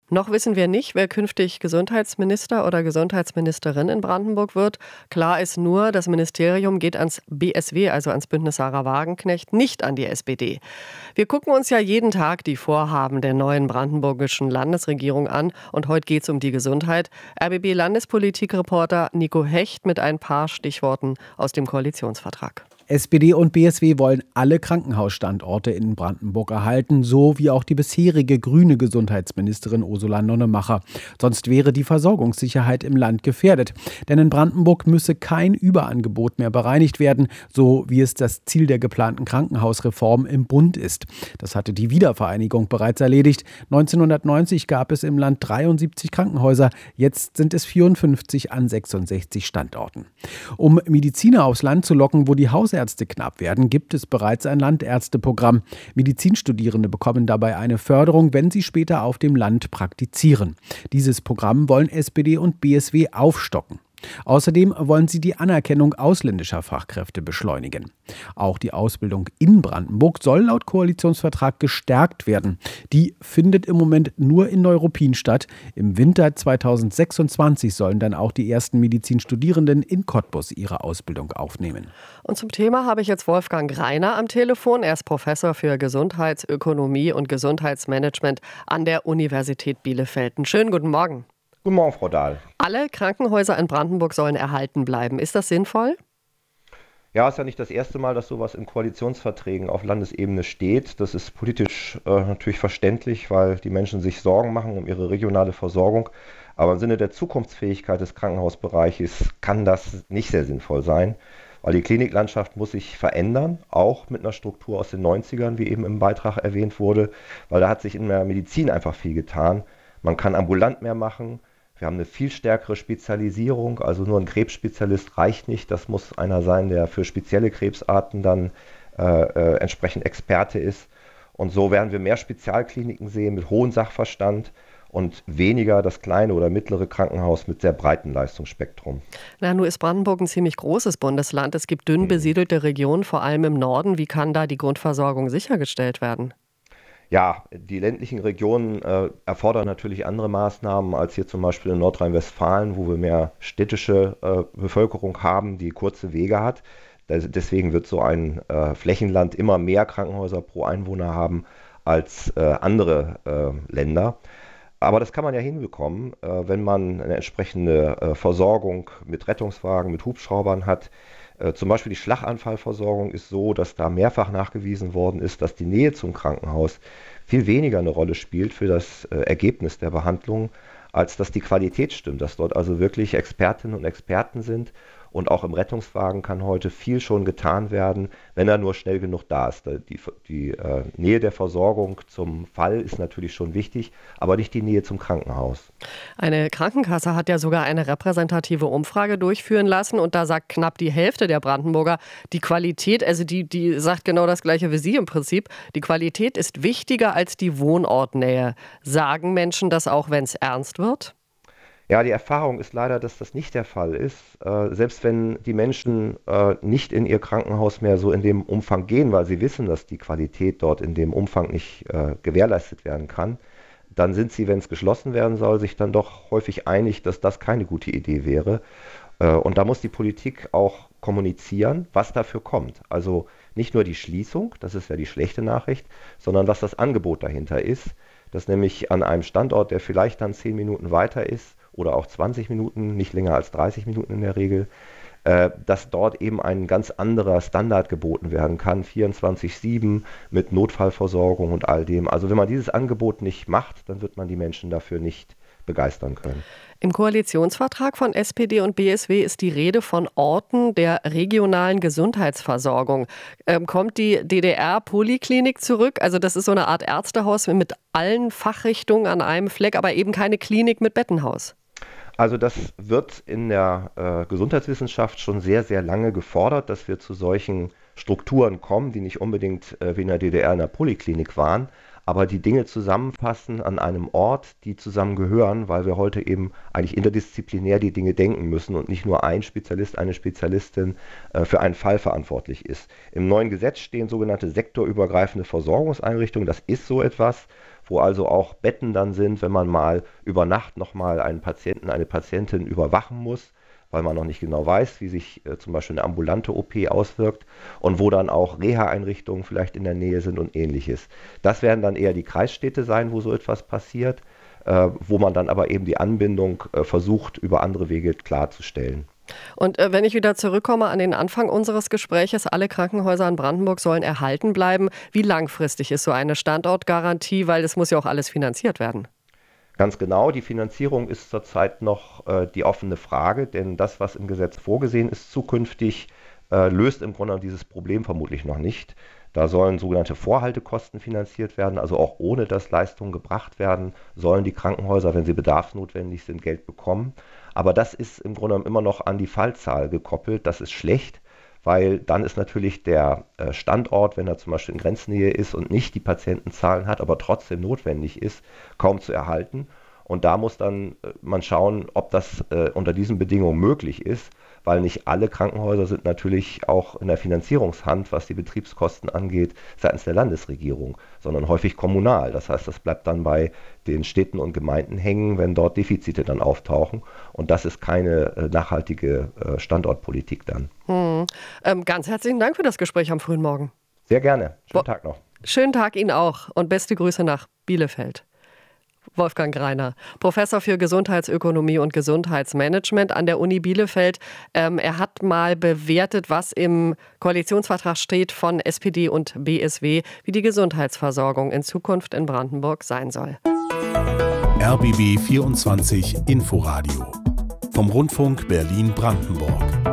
Noch wissen wir nicht, wer künftig Gesundheitsminister oder Gesundheitsministerin in Brandenburg wird. Klar ist nur, das Ministerium geht ans BSW, also ans Bündnis Sarah Wagenknecht, nicht an die SPD. Wir gucken uns ja jeden Tag die Vorhaben der neuen brandenburgischen Landesregierung an. Und heute geht es um die Gesundheit. RBB-Landespolitikreporter Nico Hecht mit ein paar Stichworten aus dem Koalitionsvertrag. SPD und BSW wollen alle Krankenhausstandorte in Brandenburg erhalten, so wie auch die bisherige grüne Gesundheitsministerin Ursula Nonnemacher. Sonst wäre die Versorgungssicherheit im Land gefährdet. Denn in Brandenburg müsse kein Überangebot mehr bereinigt werden, so wie es das Ziel der geplanten Krankenhausreform im Bund ist. Das hatte die Wiedervereinigung bereits erledigt. 1990 gab es im Land 73 Krankenhäuser, jetzt sind es 54 an 66 Standorten. Um Mediziner aufs Land zu locken, wo die Hausärzte knapp werden, gibt es bereits ein Landärzteprogramm. Medizinstudierende bekommen dabei eine Förderung, wenn sie später auf dem Land praktizieren. Dieses Programm wollen SPD und BSW aufstocken. Außerdem wollen sie die Anerkennung ausländischer Fachkräfte beschleunigen. Auch die Ausbildung in Brandenburg soll laut Koalitionsvertrag gestärkt werden. Die findet im Moment nur in Neuruppin statt. Im Winter 2026 sollen dann auch die ersten Medizinstudierenden in Cottbus ihre Ausbildung aufnehmen. Und zum Thema habe ich jetzt Wolfgang Greiner am Telefon. Er ist Professor für Gesundheitsökonomie und Gesundheitsmanagement an der Universität Bielefeld. Schönen guten Morgen. Guten Morgen, Frau Dahl. Alle Krankenhäuser in Brandenburg sollen erhalten bleiben. Ist das sinnvoll? Ja, ist ja nicht das erste Mal, dass sowas in Koalitionsverträgen auf Landesebene steht. Das ist politisch natürlich verständlich, weil die Menschen sich Sorgen machen um ihre regionale Versorgung. Aber im Sinne der Zukunftsfähigkeit des Krankenhausbereiches kann das nicht sehr sinnvoll sein, weil die Kliniklandschaft muss sich verändern, auch mit einer Struktur aus den 90ern, wie eben im Beitrag erwähnt wurde, weil da hat sich in der Medizin einfach viel getan. Man kann ambulant mehr machen. Wir haben eine viel stärkere Spezialisierung, also nur ein Krebsspezialist reicht nicht. Das muss einer sein, der für spezielle Krebsarten dann entsprechend Experte ist. Und so werden wir mehr Spezialkliniken sehen mit hohem Sachverstand und weniger das kleine oder mittlere Krankenhaus mit sehr breitem Leistungsspektrum. Na, nun ist Brandenburg ein ziemlich großes Bundesland. Es gibt dünn besiedelte Regionen, vor allem im Norden. Wie kann da die Grundversorgung sichergestellt werden? Ja, die ländlichen Regionen erfordern natürlich andere Maßnahmen als hier zum Beispiel in Nordrhein-Westfalen, wo wir mehr städtische Bevölkerung haben, die kurze Wege hat. Deswegen wird so ein Flächenland immer mehr Krankenhäuser pro Einwohner haben als andere Länder. Aber das kann man ja hinbekommen, wenn man eine entsprechende Versorgung mit Rettungswagen, mit Hubschraubern hat. Zum Beispiel die Schlaganfallversorgung ist so, dass da mehrfach nachgewiesen worden ist, dass die Nähe zum Krankenhaus viel weniger eine Rolle spielt für das Ergebnis der Behandlung, als dass die Qualität stimmt, dass dort also wirklich Expertinnen und Experten sind. Und auch im Rettungswagen kann heute viel schon getan werden, wenn er nur schnell genug da ist. Die Nähe der Versorgung zum Fall ist natürlich schon wichtig, aber nicht die Nähe zum Krankenhaus. Eine Krankenkasse hat ja sogar eine repräsentative Umfrage durchführen lassen und da sagt knapp die Hälfte der Brandenburger, die Qualität, also die sagt genau das Gleiche wie Sie im Prinzip, die Qualität ist wichtiger als die Wohnortnähe. Sagen Menschen das auch, wenn es ernst wird? Ja, die Erfahrung ist leider, dass das nicht der Fall ist. Selbst wenn die Menschen nicht in ihr Krankenhaus mehr so in dem Umfang gehen, weil sie wissen, dass die Qualität dort in dem Umfang nicht gewährleistet werden kann, dann sind sie, wenn es geschlossen werden soll, sich dann doch häufig einig, dass das keine gute Idee wäre. Und da muss die Politik auch kommunizieren, was dafür kommt. Also nicht nur die Schließung, das ist ja die schlechte Nachricht, sondern was das Angebot dahinter ist, dass nämlich an einem Standort, der vielleicht dann 10 Minuten weiter ist, oder auch 20 Minuten, nicht länger als 30 Minuten in der Regel, dass dort eben ein ganz anderer Standard geboten werden kann, 24/7 mit Notfallversorgung und all dem. Also wenn man dieses Angebot nicht macht, dann wird man die Menschen dafür nicht begeistern können. Im Koalitionsvertrag von SPD und BSW ist die Rede von Orten der regionalen Gesundheitsversorgung. Kommt die DDR-Poliklinik zurück? Also das ist so eine Art Ärztehaus mit allen Fachrichtungen an einem Fleck, aber eben keine Klinik mit Bettenhaus. Also das wird in der Gesundheitswissenschaft schon sehr, sehr lange gefordert, dass wir zu solchen Strukturen kommen, die nicht unbedingt wie in der DDR in der Poliklinik waren, aber die Dinge zusammenfassen an einem Ort, die zusammengehören, weil wir heute eben eigentlich interdisziplinär die Dinge denken müssen und nicht nur ein Spezialist, eine Spezialistin für einen Fall verantwortlich ist. Im neuen Gesetz stehen sogenannte sektorübergreifende Versorgungseinrichtungen. Das ist so etwas, wo also auch Betten dann sind, wenn man mal über Nacht nochmal einen Patienten, eine Patientin überwachen muss, weil man noch nicht genau weiß, wie sich zum Beispiel eine ambulante OP auswirkt und wo dann auch Reha-Einrichtungen vielleicht in der Nähe sind und ähnliches. Das werden dann eher die Kreisstädte sein, wo so etwas passiert, wo man dann aber eben die Anbindung versucht, über andere Wege klarzustellen. Und wenn ich wieder zurückkomme an den Anfang unseres Gespräches, alle Krankenhäuser in Brandenburg sollen erhalten bleiben. Wie langfristig ist so eine Standortgarantie? Weil es muss ja auch alles finanziert werden. Ganz genau, die Finanzierung ist zurzeit noch die offene Frage, denn das, was im Gesetz vorgesehen ist, zukünftig löst im Grunde dieses Problem vermutlich noch nicht. Da sollen sogenannte Vorhaltekosten finanziert werden, also auch ohne dass Leistungen gebracht werden, sollen die Krankenhäuser, wenn sie bedarfsnotwendig sind, Geld bekommen. Aber das ist im Grunde immer noch an die Fallzahl gekoppelt. Das ist schlecht, weil dann ist natürlich der Standort, wenn er zum Beispiel in Grenznähe ist und nicht die Patientenzahlen hat, aber trotzdem notwendig ist, kaum zu erhalten. Und da muss dann man schauen, ob das unter diesen Bedingungen möglich ist, weil nicht alle Krankenhäuser sind natürlich auch in der Finanzierungshand, was die Betriebskosten angeht, seitens der Landesregierung, sondern häufig kommunal. Das heißt, das bleibt dann bei den Städten und Gemeinden hängen, wenn dort Defizite dann auftauchen. Und das ist keine nachhaltige Standortpolitik dann. Ganz herzlichen Dank für das Gespräch am frühen Morgen. Sehr gerne. Schönen Tag noch. Schönen Tag Ihnen auch und beste Grüße nach Bielefeld. Wolfgang Greiner, Professor für Gesundheitsökonomie und Gesundheitsmanagement an der Uni Bielefeld. Er hat mal bewertet, was im Koalitionsvertrag steht von SPD und BSW, wie die Gesundheitsversorgung in Zukunft in Brandenburg sein soll. RBB 24 Inforadio vom Rundfunk Berlin-Brandenburg.